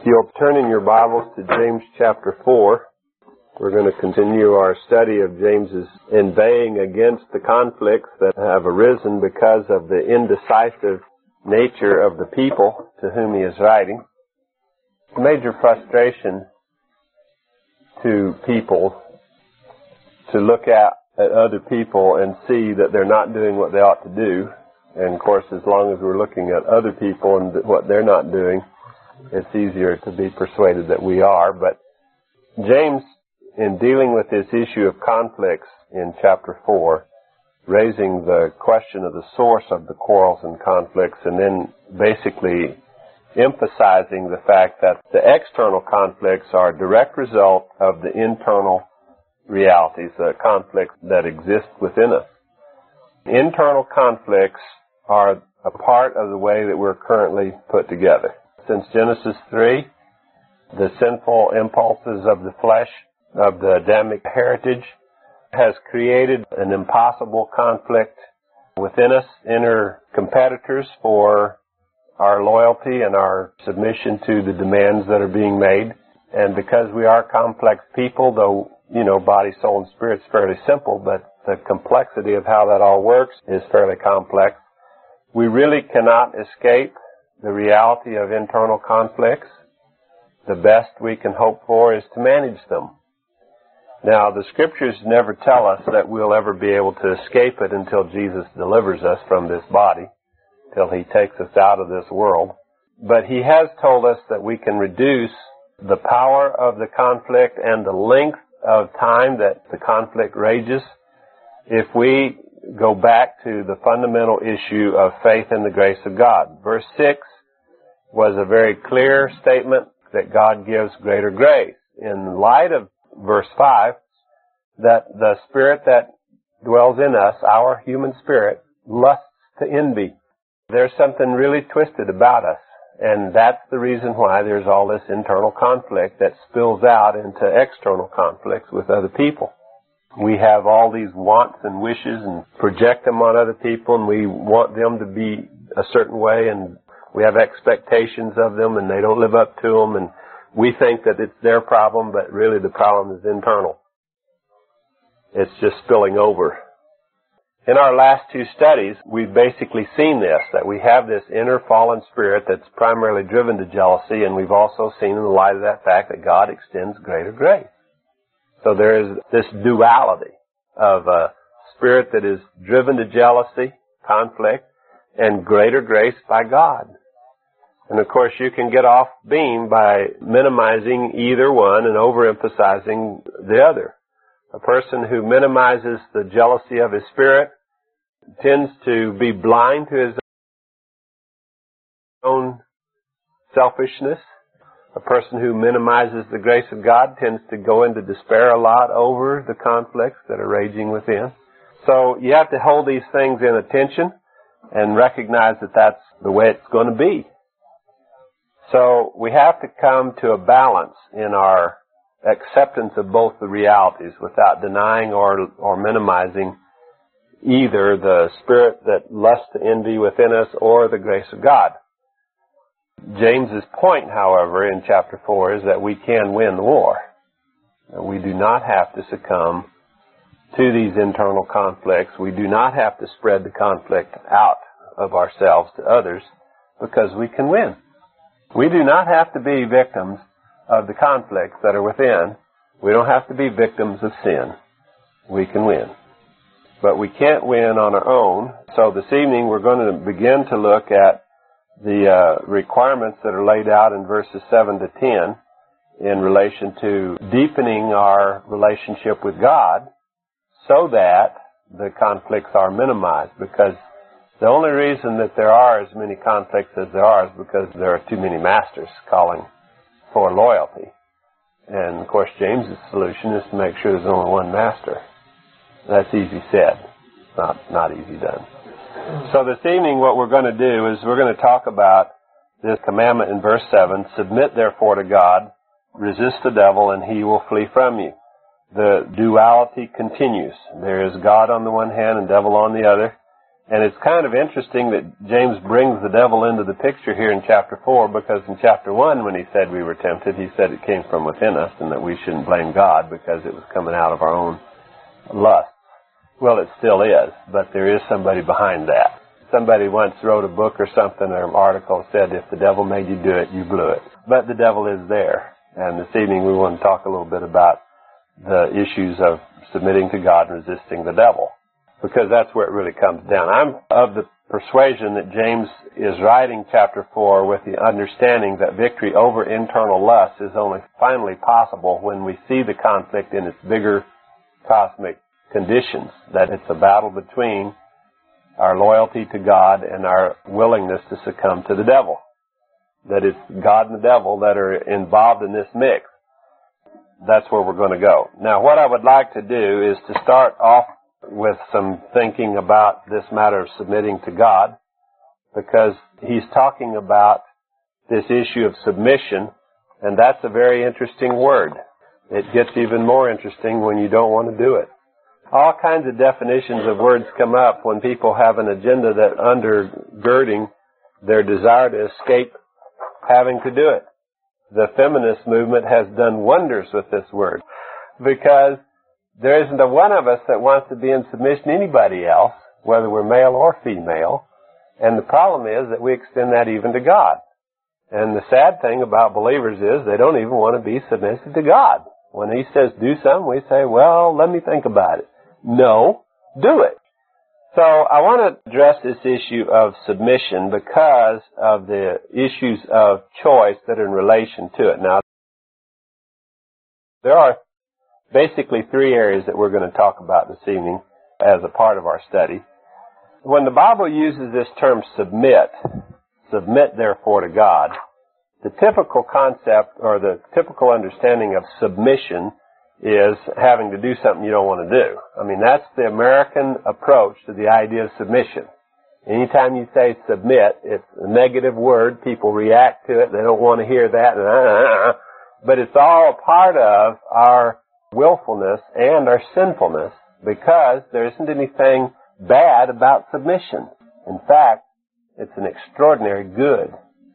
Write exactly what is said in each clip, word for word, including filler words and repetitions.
If you'll turn in your Bibles to James chapter four, we're going to continue our study of James's inveighing against the conflicts that have arisen because of the indecisive nature of the people to whom he is writing. A major frustration to people to look at, at other people and see that they're not doing what they ought to do. And of course, as long as we're looking at other people and what they're not doing, it's easier to be persuaded that we are. But James, in dealing with this issue of conflicts in chapter four, raising the question of the source of the quarrels and conflicts, and then basically emphasizing the fact that the external conflicts are a direct result of the internal realities, the conflicts that exist within us. Internal conflicts are a part of the way that we're currently put together. Since Genesis three, the sinful impulses of the flesh, of the Adamic heritage, has created an impossible conflict within us, inner competitors for our loyalty and our submission to the demands that are being made. And because we are complex people, though, you know, body, soul, and spirit's fairly simple, but the complexity of how that all works is fairly complex, we really cannot escape the reality of internal conflicts. The best we can hope for is to manage them. Now, the Scriptures never tell us that we'll ever be able to escape it until Jesus delivers us from this body, till He takes us out of this world. But He has told us that we can reduce the power of the conflict and the length of time that the conflict rages if we go back to the fundamental issue of faith in the grace of God. Verse six was a very clear statement that God gives greater grace. In light of verse five, that the spirit that dwells in us, our human spirit, lusts to envy. There's something really twisted about us, and that's the reason why there's all this internal conflict that spills out into external conflicts with other people. We have all these wants and wishes and project them on other people, and we want them to be a certain way, and we have expectations of them, and they don't live up to them, and we think that it's their problem, but really the problem is internal. It's just spilling over. In our last two studies, we've basically seen this, that we have this inner fallen spirit that's primarily driven to jealousy, and we've also seen in the light of that fact that God extends greater grace. So there is this duality of a spirit that is driven to jealousy, conflict, and greater grace by God. And of course, you can get off beam by minimizing either one and overemphasizing the other. A person who minimizes the jealousy of his spirit tends to be blind to his own selfishness. A person who minimizes the grace of God tends to go into despair a lot over the conflicts that are raging within. So you have to hold these things in attention and recognize that that's the way it's going to be. So we have to come to a balance in our acceptance of both the realities without denying or or minimizing either the spirit that lusts to envy within us or the grace of God. James's point, however, in chapter four is that we can win the war. We do not have to succumb to these internal conflicts. We do not have to spread the conflict out of ourselves to others because we can win. We do not have to be victims of the conflicts that are within. We don't have to be victims of sin. We can win. But we can't win on our own. So this evening we're going to begin to look at the uh, requirements that are laid out in verses seven to ten in relation to deepening our relationship with God so that the conflicts are minimized. Because the only reason that there are as many conflicts as there are is because there are too many masters calling for loyalty. And of course, James's solution is to make sure there's only one master. That's easy said, not not easy done. So this evening what we're going to do is we're going to talk about this commandment in verse seven, submit therefore to God, resist the devil, and he will flee from you. The duality continues. There is God on the one hand and devil on the other. And it's kind of interesting that James brings the devil into the picture here in chapter four, because in chapter one, when he said we were tempted, he said it came from within us and that we shouldn't blame God because it was coming out of our own lust. Well, it still is, but there is somebody behind that. Somebody once wrote a book or something or an article said, if the devil made you do it, you blew it. But the devil is there. And this evening we want to talk a little bit about the issues of submitting to God and resisting the devil, because that's where it really comes down. I'm of the persuasion that James is writing chapter four with the understanding that victory over internal lust is only finally possible when we see the conflict in its bigger cosmic conditions, that it's a battle between our loyalty to God and our willingness to succumb to the devil. That it's God and the devil that are involved in this mix. That's where we're going to go. Now, what I would like to do is to start off with some thinking about this matter of submitting to God, because he's talking about this issue of submission, and that's a very interesting word. It gets even more interesting when you don't want to do it. All kinds of definitions of words come up when people have an agenda that undergirding their desire to escape having to do it. The feminist movement has done wonders with this word, because there isn't a one of us that wants to be in submission to anybody else, whether we're male or female, and the problem is that we extend that even to God. And the sad thing about believers is they don't even want to be submissive to God. When he says do something, we say, well, let me think about it. No, do it. So I want to address this issue of submission because of the issues of choice that are in relation to it. Now, there are basically three areas that we're going to talk about this evening as a part of our study. When the Bible uses this term submit, submit therefore to God, the typical concept or the typical understanding of submission is having to do something you don't want to do. I mean, that's the American approach to the idea of submission. Anytime you say submit, it's a negative word. People react to it. They don't want to hear that. But it's all a part of our willfulness and our sinfulness, because there isn't anything bad about submission. In fact, it's an extraordinary good.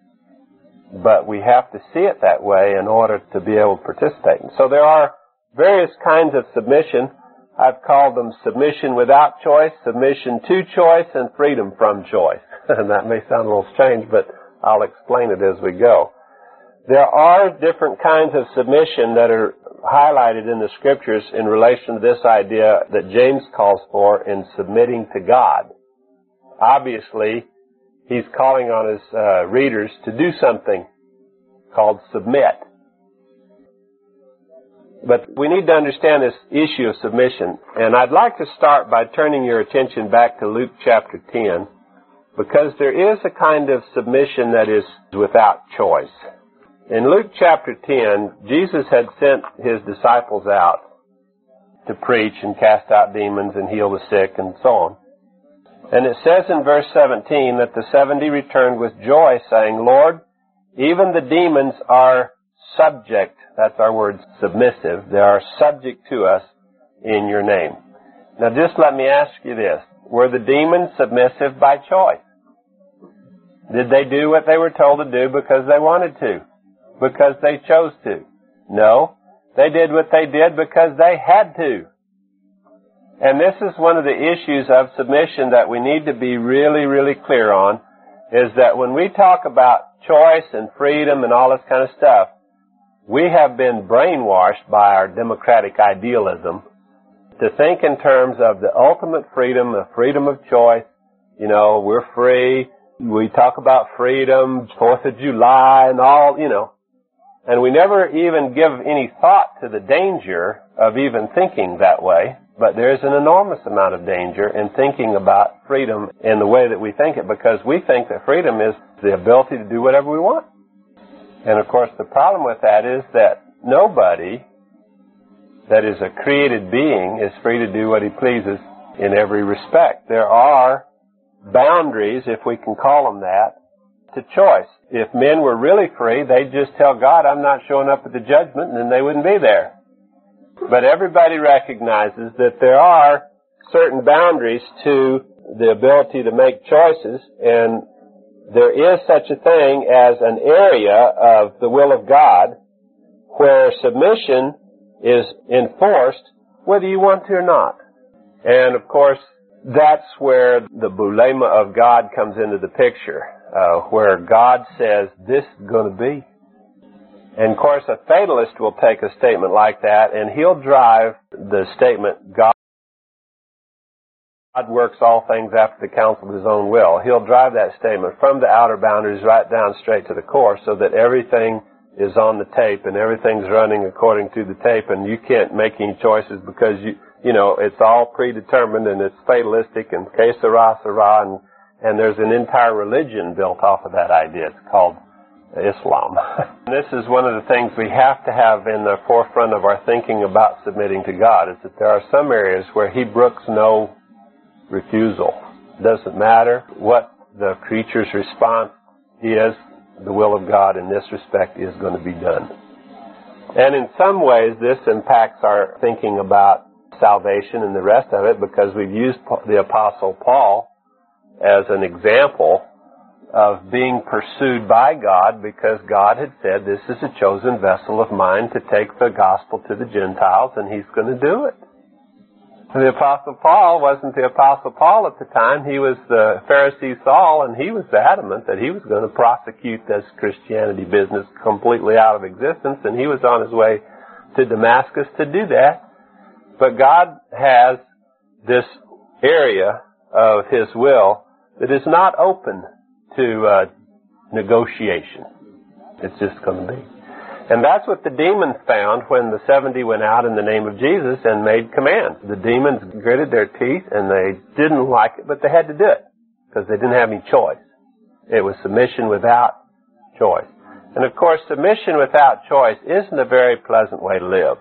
But we have to see it that way in order to be able to participate. And so there are various kinds of submission. I've called them submission without choice, submission to choice, and freedom from choice. And that may sound a little strange, but I'll explain it as we go. There are different kinds of submission that are highlighted in the Scriptures in relation to this idea that James calls for in submitting to God. Obviously, he's calling on his uh, readers to do something called submit. But we need to understand this issue of submission. And I'd like to start by turning your attention back to Luke chapter ten, because there is a kind of submission that is without choice. In Luke chapter ten, Jesus had sent his disciples out to preach and cast out demons and heal the sick and so on. And it says in verse seventeen that the seventy returned with joy, saying, Lord, even the demons are subject, that's our word, submissive, they are subject to us in your name. Now just let me ask you this. Were the demons submissive by choice? Did they do what they were told to do because they wanted to? Because they chose to? No. They did what they did because they had to. And this is one of the issues of submission that we need to be really, really clear on, is that when we talk about choice and freedom and all this kind of stuff, we have been brainwashed by our democratic idealism to think in terms of the ultimate freedom, the freedom of choice. You know, we're free. We talk about freedom, fourth of July and all, you know. And we never even give any thought to the danger of even thinking that way. But there's an enormous amount of danger in thinking about freedom in the way that we think it, because we think that freedom is the ability to do whatever we want. And of course the problem with that is that nobody that is a created being is free to do what he pleases in every respect. There are boundaries, if we can call them that, to choice. If men were really free, they'd just tell God, I'm not showing up at the judgment, and then they wouldn't be there. But everybody recognizes that there are certain boundaries to the ability to make choices, and there is such a thing as an area of the will of God where submission is enforced whether you want to or not. And of course, that's where the bulema of God comes into the picture, uh, where God says, this is going to be. And of course, a fatalist will take a statement like that, and he'll drive the statement, God God works all things after the counsel of His own will. He'll drive that statement from the outer boundaries right down straight to the core so that everything is on the tape and everything's running according to the tape, and you can't make any choices because, you you know, it's all predetermined and it's fatalistic and que sera, sera, and, and there's an entire religion built off of that idea. It's called Islam. This is one of the things we have to have in the forefront of our thinking about submitting to God, is that there are some areas where He brooks no refusal. It doesn't matter what the creature's response is, the will of God in this respect is going to be done. And in some ways this impacts our thinking about salvation and the rest of it, because we've used the Apostle Paul as an example of being pursued by God, because God had said, this is a chosen vessel of mine to take the gospel to the Gentiles, and He's going to do it. The Apostle Paul wasn't the Apostle Paul at the time. He was the Pharisee Saul, and he was adamant that he was going to prosecute this Christianity business completely out of existence, and he was on his way to Damascus to do that. But God has this area of His will that is not open to uh, negotiation. It's just going to be. And that's what the demons found when the seventy went out in the name of Jesus and made commands. The demons gritted their teeth and they didn't like it, but they had to do it because they didn't have any choice. It was submission without choice. And of course, submission without choice isn't a very pleasant way to live.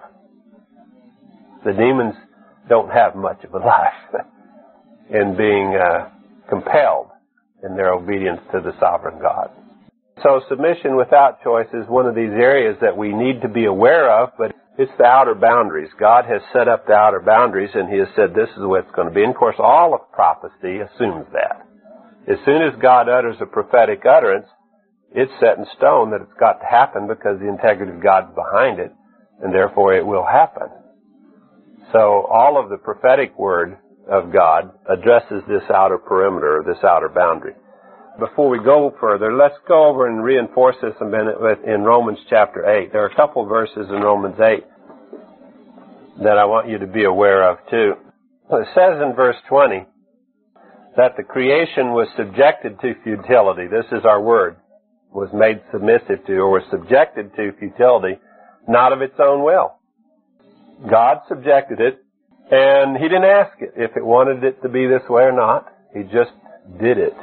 The demons don't have much of a life in being uh, compelled in their obedience to the sovereign God. So submission without choice is one of these areas that we need to be aware of, but it's the outer boundaries. God has set up the outer boundaries, and He has said this is what it's going to be. And of course, all of prophecy assumes that. As soon as God utters a prophetic utterance, it's set in stone that it's got to happen because the integrity of God's behind it, and therefore it will happen. So all of the prophetic word of God addresses this outer perimeter, this outer boundary. Before we go further, let's go over and reinforce this a minute with, in Romans chapter eight. There are a couple verses in Romans eight that I want you to be aware of too. It says in verse twenty that the creation was subjected to futility. This is our word. Was made submissive to, or was subjected to futility, not of its own will. God subjected it, and He didn't ask it if it wanted it to be this way or not. He just did it.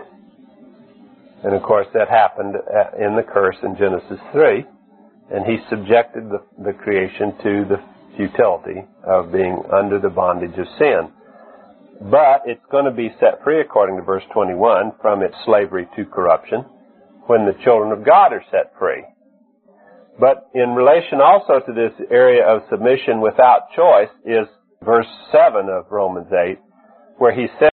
And of course that happened in the curse in Genesis three, and He subjected the, the creation to the futility of being under the bondage of sin. But it's going to be set free, according to verse twenty-one, from its slavery to corruption when the children of God are set free. But in relation also to this area of submission without choice is verse seven of Romans eight, where he says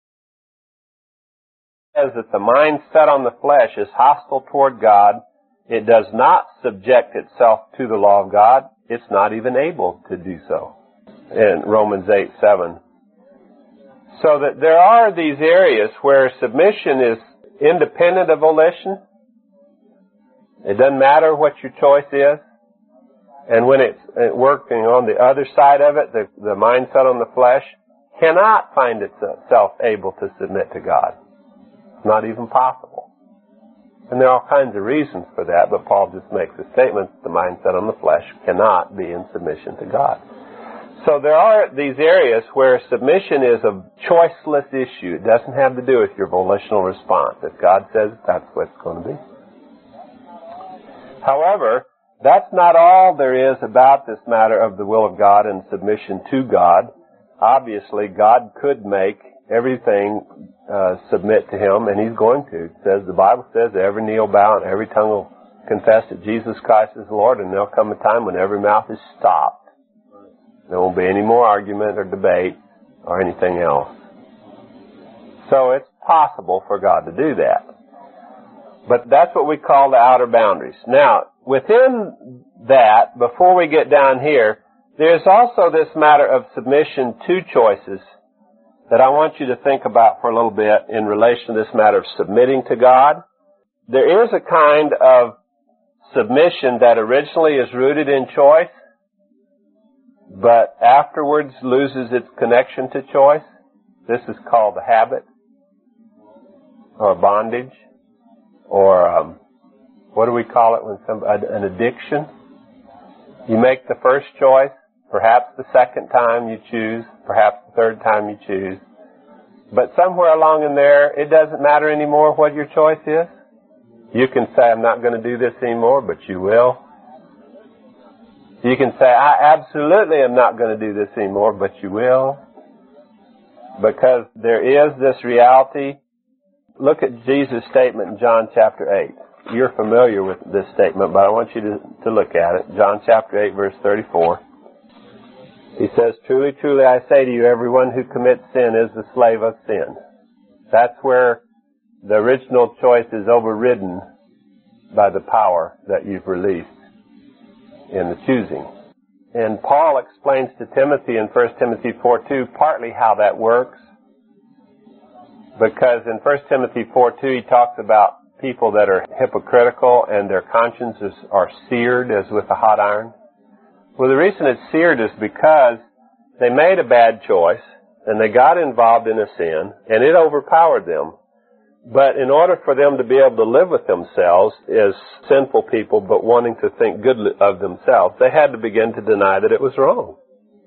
that the mind set on the flesh is hostile toward God. It does not subject itself to the law of God. It's not even able to do so. In Romans eight seven. So that there are these areas where submission is independent of volition. It doesn't matter what your choice is. And when it's working on the other side of it, the, the mindset on the flesh cannot find itself able to submit to God. It's not even possible. And there are all kinds of reasons for that, but Paul just makes a statement that the mindset on the flesh cannot be in submission to God. So there are these areas where submission is a choiceless issue. It doesn't have to do with your volitional response. If God says it, that's what it's going to be. However, that's not all there is about this matter of the will of God and submission to God. Obviously, God could make everything uh, submit to Him, and He's going to. It says, the Bible says, every knee will bow and every tongue will confess that Jesus Christ is Lord, and there'll come a time when every mouth is stopped. There won't be any more argument or debate or anything else. So it's possible for God to do that. But that's what we call the outer boundaries. Now, within that, before we get down here, there's also this matter of submission to choices that I want you to think about for a little bit in relation to this matter of submitting to God. There is a kind of submission that originally is rooted in choice, but afterwards loses its connection to choice. This is called a habit, or bondage, or um, what do we call it when some an addiction? You make the first choice, perhaps the second time you choose, perhaps the third time you choose, but somewhere along in there, it doesn't matter anymore what your choice is. You can say, I'm not going to do this anymore, but you will. You can say, I absolutely am not going to do this anymore, but you will. Because there is this reality. Look at Jesus' statement in John chapter eight. You're familiar with this statement, but I want you to, to look at it. John chapter eight, verse thirty-four. He says, truly, truly, I say to you, everyone who commits sin is the slave of sin. That's where the original choice is overridden by the power that you've released in the choosing. And Paul explains to Timothy in First Timothy four two partly how that works. Because in First Timothy four two he talks about people that are hypocritical and their consciences are seared as with a hot iron. Well, the reason it's seared is because they made a bad choice and they got involved in a sin and it overpowered them. But in order for them to be able to live with themselves as sinful people but wanting to think good of themselves, they had to begin to deny that it was wrong.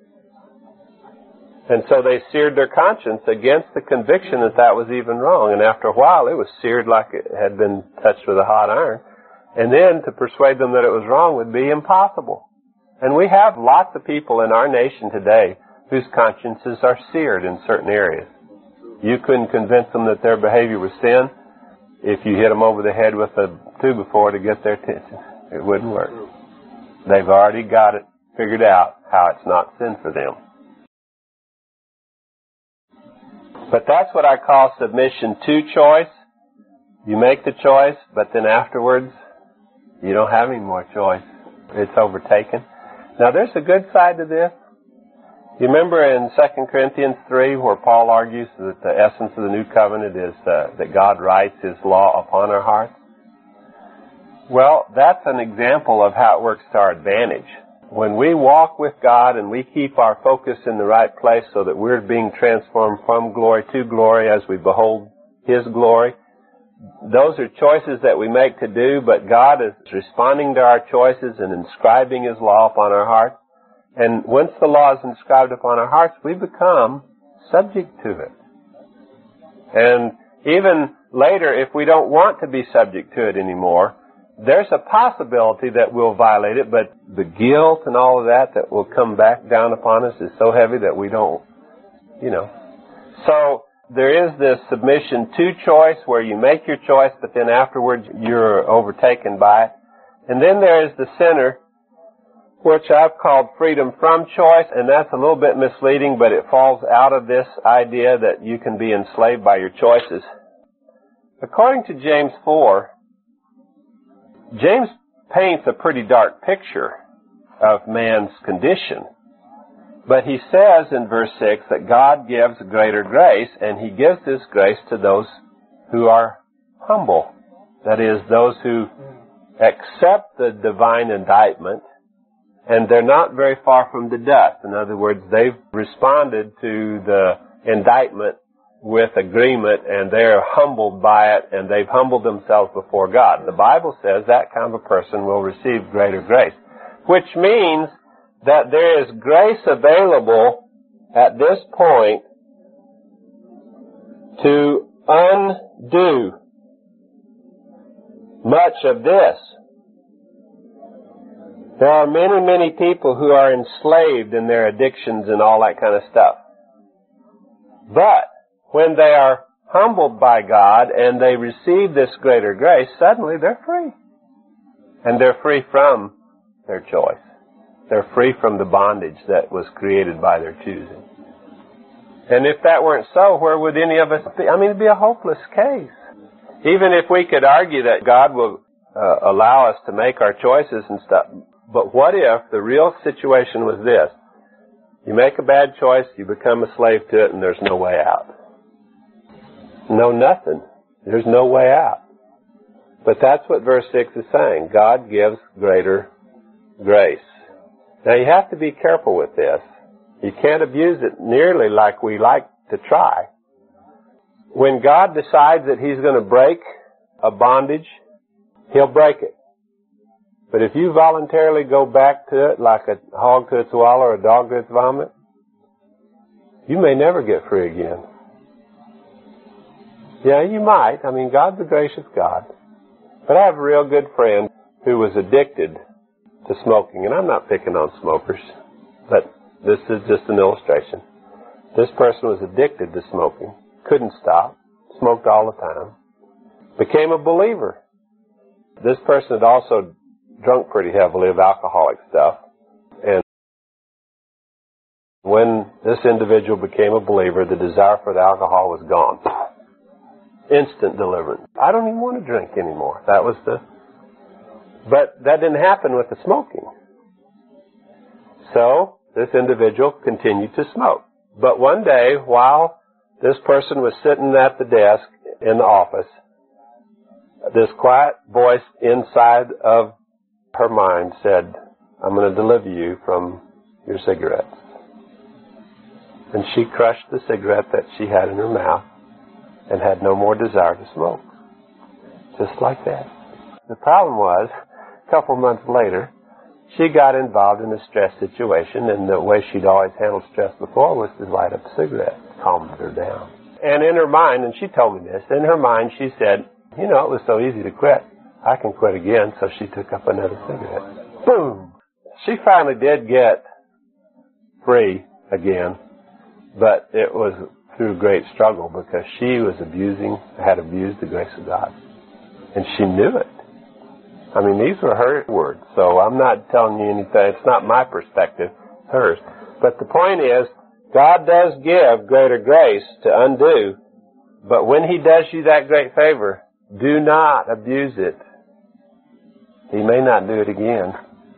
And so they seared their conscience against the conviction that that was even wrong. And after a while, it was seared like it had been touched with a hot iron. And then to persuade them that it was wrong would be impossible. And we have lots of people in our nation today whose consciences are seared in certain areas. You couldn't convince them that their behavior was sin if you hit them over the head with a two before to get their attention. It wouldn't work. They've already got it figured out how it's not sin for them. But that's what I call submission to choice. You make the choice, but then afterwards, you don't have any more choice. It's overtaken. Now, there's a good side to this. You remember in Second Corinthians three where Paul argues that the essence of the new covenant is uh, that God writes His law upon our hearts? Well, that's an example of how it works to our advantage. When we walk with God and we keep our focus in the right place so that we're being transformed from glory to glory as we behold His glory, those are choices that we make to do, but God is responding to our choices and inscribing His law upon our hearts. And once the law is inscribed upon our hearts, we become subject to it. And even later, if we don't want to be subject to it anymore, there's a possibility that we'll violate it, but the guilt and all of that that will come back down upon us is so heavy that we don't, you know. So there is this submission to choice where you make your choice, but then afterwards you're overtaken by it. And then there is the center, which I've called freedom from choice, and that's a little bit misleading, but it falls out of this idea that you can be enslaved by your choices. According to James four, James paints a pretty dark picture of man's condition. But he says in verse six that God gives greater grace, and He gives this grace to those who are humble. That is, those who accept the divine indictment, and they're not very far from the dust. In other words, they've responded to the indictment with agreement, and they're humbled by it, and they've humbled themselves before God. The Bible says that kind of a person will receive greater grace, which means that there is grace available at this point to undo much of this. There are many, many people who are enslaved in their addictions and all that kind of stuff. But when they are humbled by God and they receive this greater grace, suddenly they're free. And they're free from their choice. They're free from the bondage that was created by their choosing. And if that weren't so, where would any of us be? I mean, it'd be a hopeless case. Even if we could argue that God will uh, allow us to make our choices and stuff, but what if the real situation was this? You make a bad choice, you become a slave to it, and there's no way out. No nothing. There's no way out. But that's what verse six is saying. God gives greater grace. Now you have to be careful with this. You can't abuse it nearly like we like to try. When God decides that He's going to break a bondage, He'll break it. But if you voluntarily go back to it like a hog to its wallow or a dog to its vomit, you may never get free again. Yeah, you might. I mean, God's a gracious God. But I have a real good friend who was addicted to smoking. And I'm not picking on smokers, but this is just an illustration. This person was addicted to smoking. Couldn't stop. Smoked all the time. Became a believer. This person had also drunk pretty heavily of alcoholic stuff. And when this individual became a believer, the desire for the alcohol was gone. Instant deliverance. I don't even want to drink anymore. That was the... But that didn't happen with the smoking. So, this individual continued to smoke. But one day, while this person was sitting at the desk in the office, this quiet voice inside of her mind said, I'm going to deliver you from your cigarettes. And she crushed the cigarette that she had in her mouth and had no more desire to smoke. Just like that. The problem was, a couple months later, she got involved in a stress situation, and the way she'd always handled stress before was to light up a cigarette. Calmed her down. And in her mind, and she told me this, in her mind she said, you know, it was so easy to quit. I can quit again, so she took up another cigarette. Boom! She finally did get free again, but it was through great struggle because she was abusing, had abused the grace of God. And she knew it. I mean, these were her words, so I'm not telling you anything. It's not my perspective, it's hers. But the point is, God does give greater grace to undo, but when He does you that great favor, do not abuse it. He may not do it again.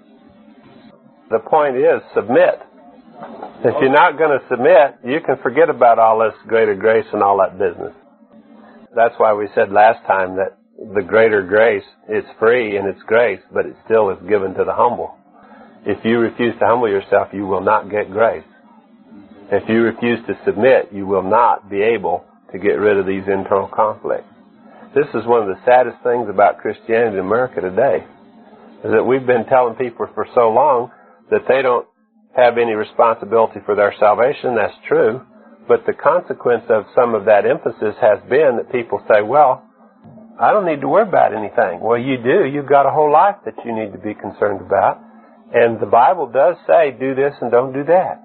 The point is, submit. If you're not going to submit, you can forget about all this greater grace and all that business. That's why we said last time that the greater grace is free and it's grace, but it still is given to the humble. If you refuse to humble yourself, you will not get grace. If you refuse to submit, you will not be able to get rid of these internal conflicts. This is one of the saddest things about Christianity in America today, is that we've been telling people for so long that they don't have any responsibility for their salvation. That's true. But the consequence of some of that emphasis has been that people say, well, I don't need to worry about anything. Well, you do. You've got a whole life that you need to be concerned about. And the Bible does say, do this and don't do that.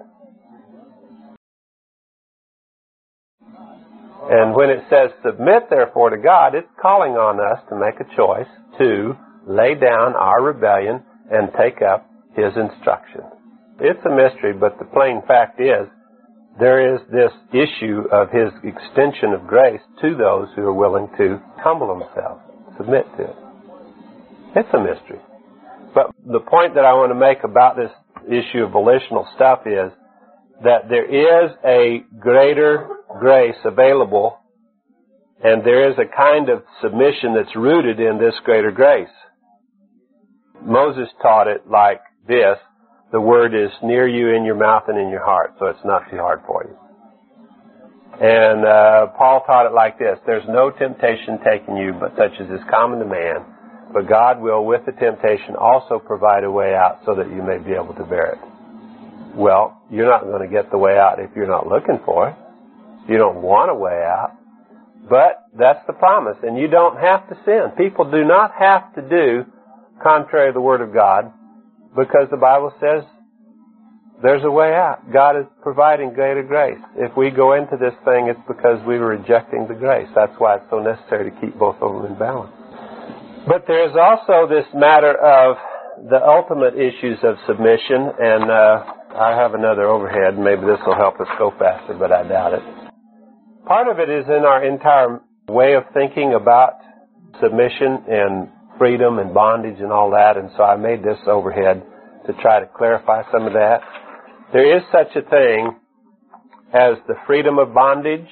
And when it says, submit therefore to God, it's calling on us to make a choice to lay down our rebellion and take up His instruction. It's a mystery, but the plain fact is, there is this issue of His extension of grace to those who are willing to humble themselves, submit to it. It's a mystery. But the point that I want to make about this issue of volitional stuff is that there is a greater grace available, and there is a kind of submission that's rooted in this greater grace. Moses taught it like this: the word is near you, in your mouth and in your heart, so it's not too hard for you. And uh, Paul taught it like this: there's no temptation taking you but such as is common to man, but God will with the temptation also provide a way out so that you may be able to bear it. Well, you're not going to get the way out if you're not looking for it. You don't want a way out. But that's the promise. And you don't have to sin. People do not have to do contrary to the Word of God, because the Bible says there's a way out. God is providing greater grace. If we go into this thing, it's because we were rejecting the grace. That's why it's so necessary to keep both of them in balance. But there's also this matter of the ultimate issues of submission, and uh, I have another overhead. Maybe this will help us go faster, but I doubt it. Part of it is in our entire way of thinking about submission and freedom and bondage and all that, and so I made this overhead to try to clarify some of that. There is such a thing as the freedom of bondage.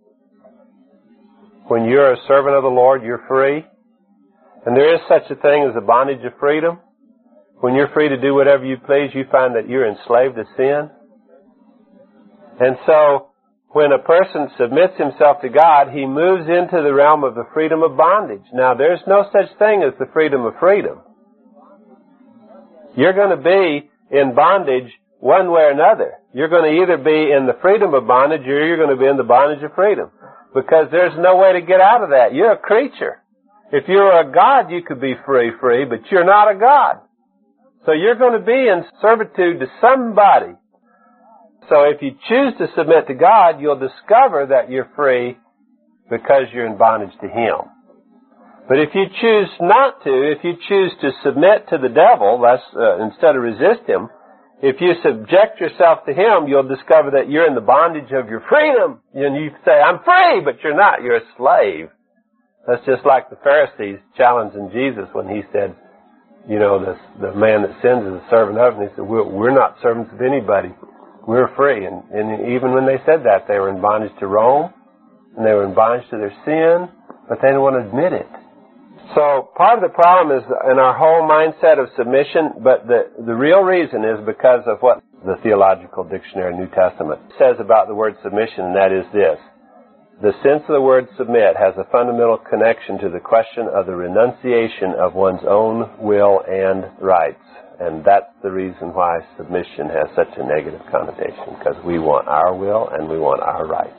When you're a servant of the Lord, you're free. And there is such a thing as the bondage of freedom. When you're free to do whatever you please, you find that you're enslaved to sin. And so, when a person submits himself to God, he moves into the realm of the freedom of bondage. Now, there's no such thing as the freedom of freedom. You're going to be in bondage one way or another. You're going to either be in the freedom of bondage or you're going to be in the bondage of freedom. Because there's no way to get out of that. You're a creature. If you're a God, you could be free, free, but you're not a God. So you're going to be in servitude to somebody. So if you choose to submit to God, you'll discover that you're free because you're in bondage to Him. But if you choose not to, if you choose to submit to the devil, that's, uh, instead of resist him, if you subject yourself to him, you'll discover that you're in the bondage of your freedom. And you say, I'm free, but you're not. You're a slave. That's just like the Pharisees challenging Jesus when he said, you know, the, the man that sins is a servant of him. He said, we're, we're not servants of anybody. We're free. And, and even when they said that, they were in bondage to Rome, and they were in bondage to their sin, but they didn't want to admit it. So part of the problem is in our whole mindset of submission, but the, the real reason is because of what the Theological Dictionary New Testament says about the word submission, and that is this. The sense of the word submit has a fundamental connection to the question of the renunciation of one's own will and rights. And that's the reason why submission has such a negative connotation, because we want our will and we want our rights.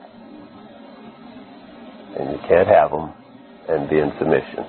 And you can't have them and be in submission.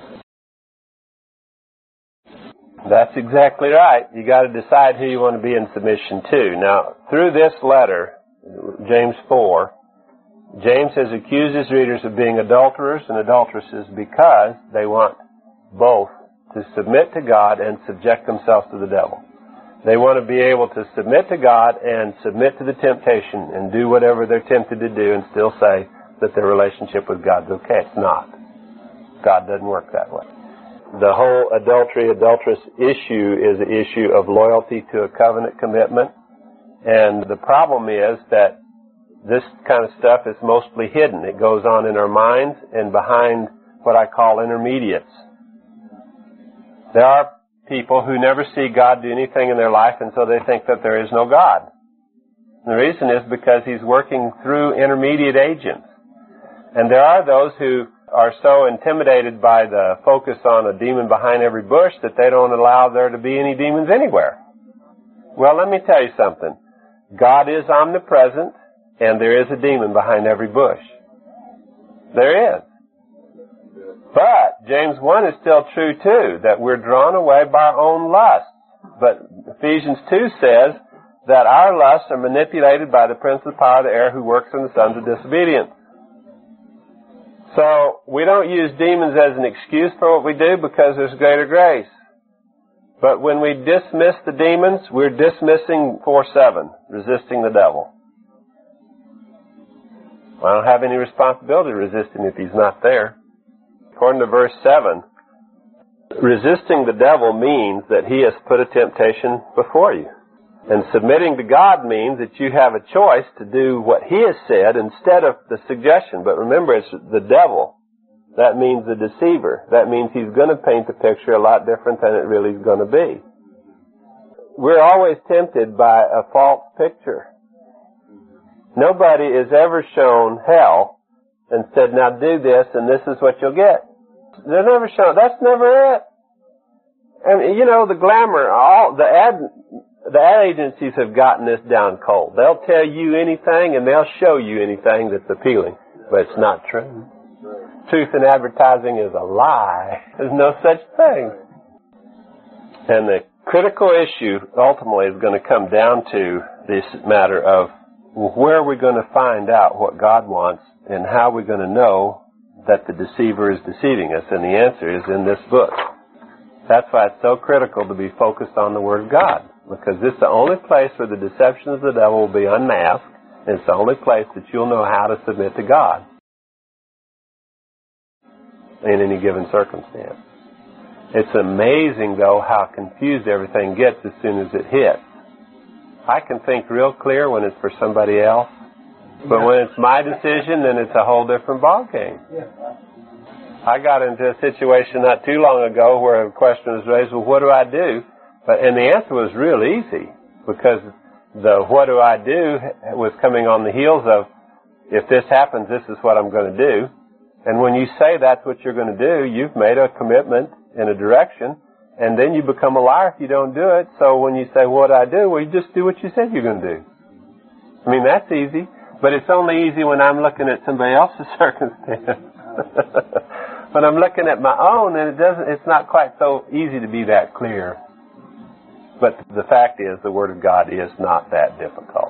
That's exactly right. You got to decide who you want to be in submission to. Now, through this letter, James four, James has accused his readers of being adulterers and adulteresses because they want both to submit to God and subject themselves to the devil. They want to be able to submit to God and submit to the temptation and do whatever they're tempted to do and still say that their relationship with God's okay. It's not. God doesn't work that way. The whole adultery, adulteress issue is an issue of loyalty to a covenant commitment. And the problem is that this kind of stuff is mostly hidden. It goes on in our minds and behind what I call intermediates. There are people who never see God do anything in their life, and so they think that there is no God. And the reason is because He's working through intermediate agents. And there are those who are so intimidated by the focus on a demon behind every bush that they don't allow there to be any demons anywhere. Well, let me tell you something. God is omnipresent, and there is a demon behind every bush. There is. But James one is still true too, that we're drawn away by our own lusts. But Ephesians two says that our lusts are manipulated by the prince of the power of the air who works in the sons of disobedience. So we don't use demons as an excuse for what we do because there's greater grace. But when we dismiss the demons, we're dismissing four seven, resisting the devil. I don't have any responsibility to resist him if he's not there. According to verse seven, resisting the devil means that he has put a temptation before you. And submitting to God means that you have a choice to do what He has said instead of the suggestion. But remember, it's the devil. That means the deceiver. That means he's going to paint the picture a lot different than it really is going to be. We're always tempted by a false picture. Nobody is ever shown hell and said, now do this and this is what you'll get. They're never shown. That's never it. And, you know, the glamour, all the ad... The ad agencies have gotten this down cold. They'll tell you anything and they'll show you anything that's appealing, but it's not true. Truth in advertising is a lie. There's no such thing. And the critical issue ultimately is going to come down to this matter of where are we going to find out what God wants and how we're going to know that the deceiver is deceiving us. And the answer is in this book. That's why it's so critical to be focused on the Word of God. because this is the only place where the deception of the devil will be unmasked, and it's the only place that you'll know how to submit to God in any given circumstance. It's amazing, though, how confused everything gets as soon as it hits. I can think real clear when it's for somebody else, but when it's my decision, then it's a whole different ballgame. I got into a situation not too long ago where a question was raised, well, what do I do? But, and the answer was real easy, because the what do I do was coming on the heels of, if this happens, this is what I'm going to do. And when you say that's what you're going to do, you've made a commitment in a direction, and then you become a liar if you don't do it. So when you say, what do I do? Well, you just do what you said you're going to do. I mean, that's easy, but it's only easy when I'm looking at somebody else's circumstance. When I'm looking at my own, and it doesn't, it's not quite so easy to be that clear. But the fact is, the Word of God is not that difficult.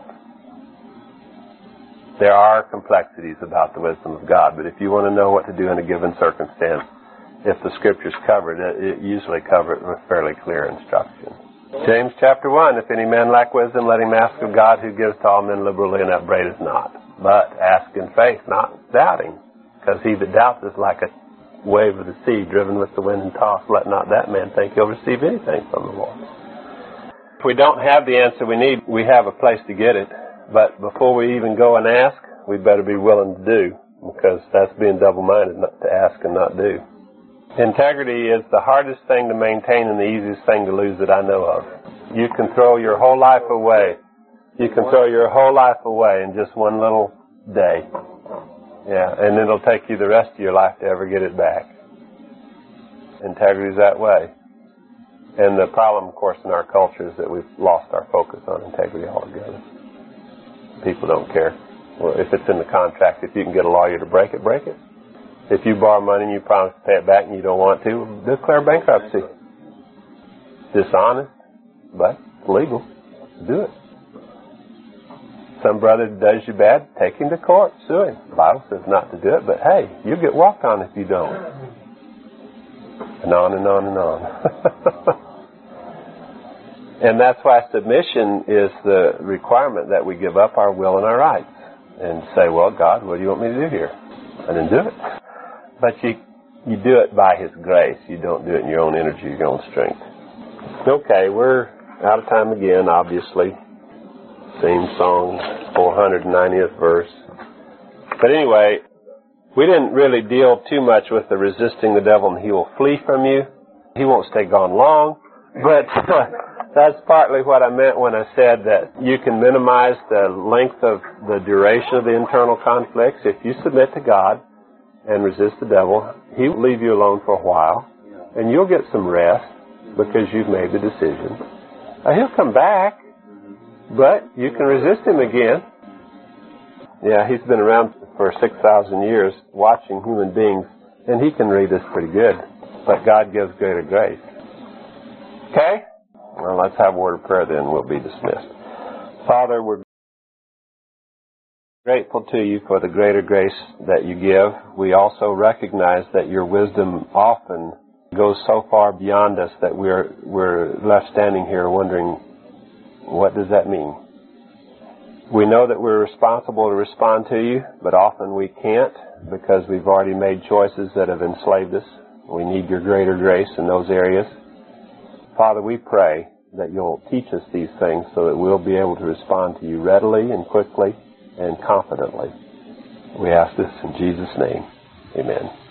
There are complexities about the wisdom of God, but if you want to know what to do in a given circumstance, if the Scriptures cover it, it usually cover it with fairly clear instruction. James chapter one, if any man lack wisdom, let him ask of God, who gives to all men liberally and upbraideth not. But ask in faith, not doubting, because he that doubts is like a wave of the sea, driven with the wind and tossed. Let not that man think he'll receive anything from the Lord. If we don't have the answer we need, we have a place to get it. But before we even go and ask, we better be willing to do, because that's being double-minded, not to ask and not do. Integrity is the hardest thing to maintain and the easiest thing to lose that I know of. You can throw your whole life away. You can throw your whole life away in just one little day. Yeah, and it'll take you the rest of your life to ever get it back. Integrity's that way. And the problem, of course, in our culture is that we've lost our focus on integrity altogether. People don't care. Well, if it's in the contract, if you can get a lawyer to break it, break it. If you borrow money and you promise to pay it back and you don't want to, declare bankruptcy. Dishonest, but legal. Do it. Some brother does you bad, take him to court, sue him. The Bible says not to do it, but hey, you'll get walked on if you don't. And on and on and on. And that's why submission is the requirement, that we give up our will and our rights and say, well, God, what do you want me to do here? And then do it. But you you do it by His grace. You don't do it in your own energy, your own strength. Okay, we're out of time again, obviously. Same song, four hundred ninetieth verse. But anyway, we didn't really deal too much with the resisting the devil and he will flee from you. He won't stay gone long. But that's partly what I meant when I said that you can minimize the length of the duration of the internal conflicts. If you submit to God and resist the devil, He will leave you alone for a while, and you'll get some rest because you've made the decision. Now, He'll come back, but you can resist Him again. Yeah, He's been around for six thousand years watching human beings, and He can read us pretty good. But God gives greater grace. Okay? Well, let's have a word of prayer then. We'll be dismissed. Father, we're grateful to you for the greater grace that you give. We also recognize that your wisdom often goes so far beyond us that we're we're left standing here wondering, what does that mean? We know that we're responsible to respond to you, but often we can't because we've already made choices that have enslaved us. We need your greater grace in those areas. Father, we pray that you'll teach us these things so that we'll be able to respond to you readily and quickly and confidently. We ask this in Jesus' name. Amen.